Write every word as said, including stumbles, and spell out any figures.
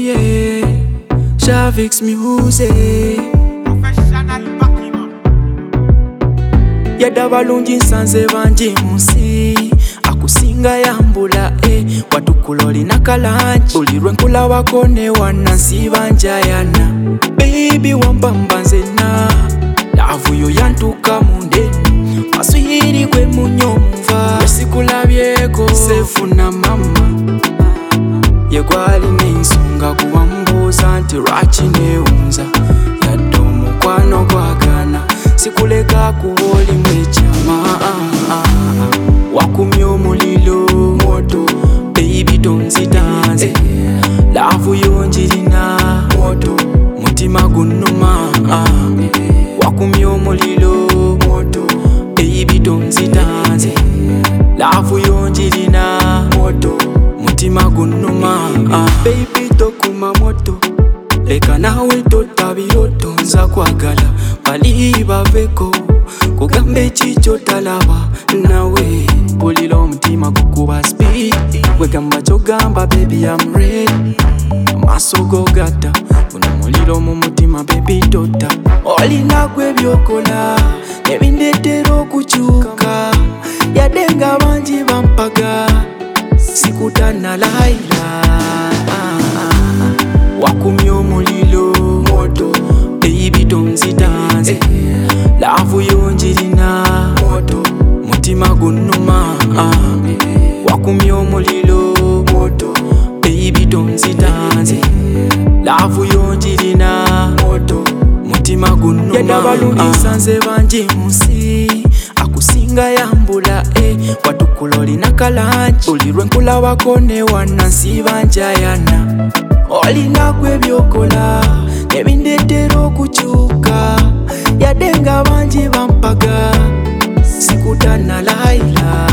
yeah, Shavix music. Yada balungi nsanze banji munsi akusinga yambula eh watukuloli nakalanji ulirwe nkula wakone wanansi banjayana baby wambambanze na lavu yo yantuka mundeni maswiri kwe munyomva wesikulabyeko sefu na mama yegwali nensonga kuwambuza nti rachi neunza yadde omukwano gwagana sikuleka kuholi mwechama wakumya omulilo moto baby tonzitanze lavu yonjirina moto mutima gunuma wakumya omulilo moto baby tonzitanze lavu yonjirina moto mutima gunuma baby tokuma moto leka nawe totabiroto nza kwagala bali baveko kugambe chicho talaba nawe pulila omutima gukuba speed wegamba kyogamba baby I'm ready amaso go gata guno muliro mu mutima baby tota olina gwe byokola nebindetera okukyuka yadenga bangi bampaga sikutana laila wakumya omulilo moto baby tonzitanze lavu yonjirina moto mutima gunuma wakumya omulilo moto baby tonzitanze lavu yonjirina moto mutima gunuma yada balungi nsanze banji munsi akusinga yambula eh watukuloli nakalanji ulirwe nkula wakone wanansi banjayana olina gwe byokola nebindetera okukyuka yadenga bangi bampaga sikutana laila